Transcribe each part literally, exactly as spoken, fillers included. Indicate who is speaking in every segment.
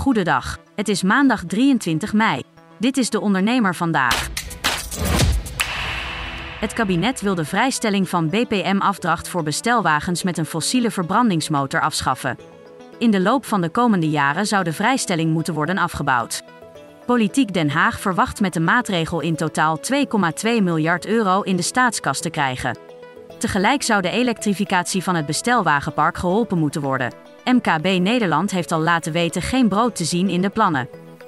Speaker 1: Goedendag. Het is maandag drieëntwintig mei. Dit is de Ondernemer vandaag. Het kabinet wil de vrijstelling van B P M-afdracht voor bestelwagens met een fossiele verbrandingsmotor afschaffen. In de loop van de komende jaren zou de vrijstelling moeten worden afgebouwd. Politiek Den Haag verwacht met de maatregel in totaal twee komma twee miljard euro in de staatskas te krijgen. Tegelijk zou de elektrificatie van het bestelwagenpark geholpen moeten worden. M K B Nederland heeft al laten weten geen brood te zien in de plannen.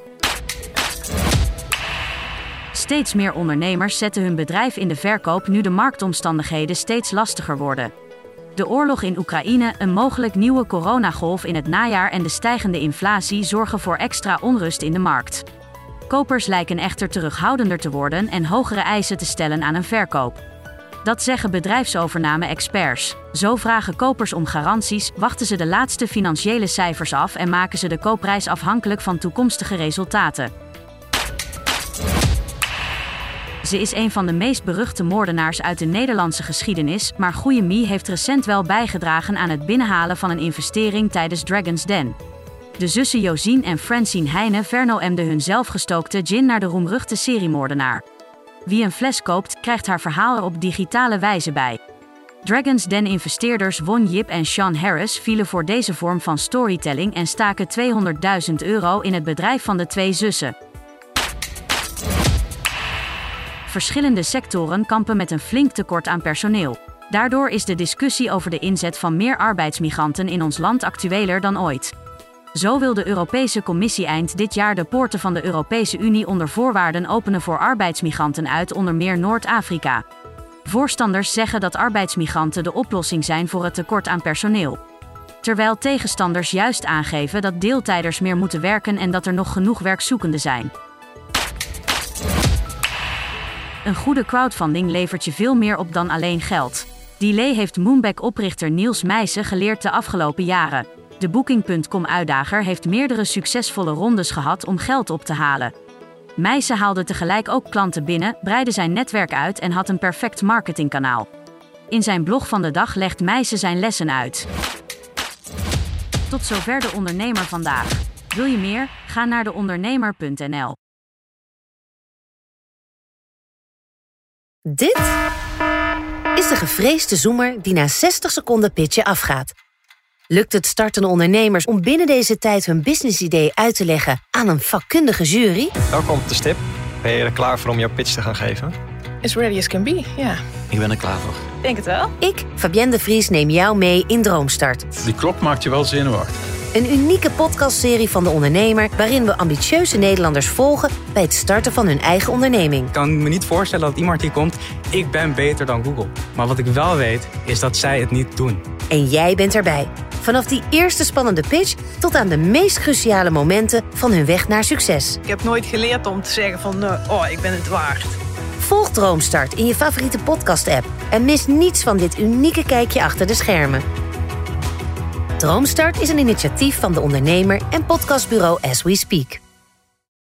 Speaker 1: Steeds meer ondernemers zetten hun bedrijf in de verkoop nu de marktomstandigheden steeds lastiger worden. De oorlog in Oekraïne, een mogelijk nieuwe coronagolf in het najaar en de stijgende inflatie zorgen voor extra onrust in de markt. Kopers lijken echter terughoudender te worden en hogere eisen te stellen aan een verkoop. Dat zeggen bedrijfsovername-experts. Zo vragen kopers om garanties, wachten ze de laatste financiële cijfers af en maken ze de koopprijs afhankelijk van toekomstige resultaten. Ze is een van de meest beruchte moordenaars uit de Nederlandse geschiedenis, maar Goeie Mie heeft recent wel bijgedragen aan het binnenhalen van een investering tijdens Dragon's Den. De zussen Josien en Francine Heijnen vernoemden hun zelfgestookte gin naar de roemruchte seriemoordenaar. Wie een fles koopt, krijgt haar verhaal er op digitale wijze bij. Dragon's Den-investeerders Won Yip en Sean Harris vielen voor deze vorm van storytelling en staken tweehonderdduizend euro in het bedrijf van de twee zussen. Verschillende sectoren kampen met een flink tekort aan personeel. Daardoor is de discussie over de inzet van meer arbeidsmigranten in ons land actueler dan ooit. Zo wil de Europese Commissie eind dit jaar de poorten van de Europese Unie onder voorwaarden openen voor arbeidsmigranten uit onder meer Noord-Afrika. Voorstanders zeggen dat arbeidsmigranten de oplossing zijn voor het tekort aan personeel. Terwijl tegenstanders juist aangeven dat deeltijders meer moeten werken en dat er nog genoeg werkzoekenden zijn. Een goede crowdfunding levert je veel meer op dan alleen geld. Die lee heeft Moonback-oprichter Niels Meijsen geleerd de afgelopen jaren. De Booking punt com-uitdager heeft meerdere succesvolle rondes gehad om geld op te halen. Meijsen haalde tegelijk ook klanten binnen, breidde zijn netwerk uit en had een perfect marketingkanaal. In zijn blog van de dag legt Meijsen zijn lessen uit. Tot zover de Ondernemer vandaag. Wil je meer? Ga naar de ondernemer punt n l.
Speaker 2: Dit is de gevreesde zoemer die na zestig seconden pitchen afgaat. Lukt het startende ondernemers om binnen deze tijd hun businessidee uit te leggen aan een vakkundige jury?
Speaker 3: Welkom op de stip. Ben je er klaar voor om jouw pitch te gaan geven?
Speaker 4: As ready as can be, ja.
Speaker 5: Ik ben er klaar voor.
Speaker 4: Denk het wel.
Speaker 2: Ik, Fabienne de Vries, neem jou mee in Droomstart.
Speaker 6: Die klok maakt je wel zenuwachtig.
Speaker 2: Een unieke podcastserie van De Ondernemer waarin we ambitieuze Nederlanders volgen bij het starten van hun eigen onderneming.
Speaker 7: Ik kan me niet voorstellen dat iemand hier komt, ik ben beter dan Google. Maar wat ik wel weet, is dat zij het niet doen.
Speaker 2: En jij bent erbij. Vanaf die eerste spannende pitch tot aan de meest cruciale momenten van hun weg naar succes.
Speaker 4: Ik heb nooit geleerd om te zeggen van, uh, oh, ik ben het waard.
Speaker 2: Volg Droomstart in je favoriete podcast-app en mis niets van dit unieke kijkje achter de schermen. Droomstart is een initiatief van De Ondernemer en podcastbureau As We Speak.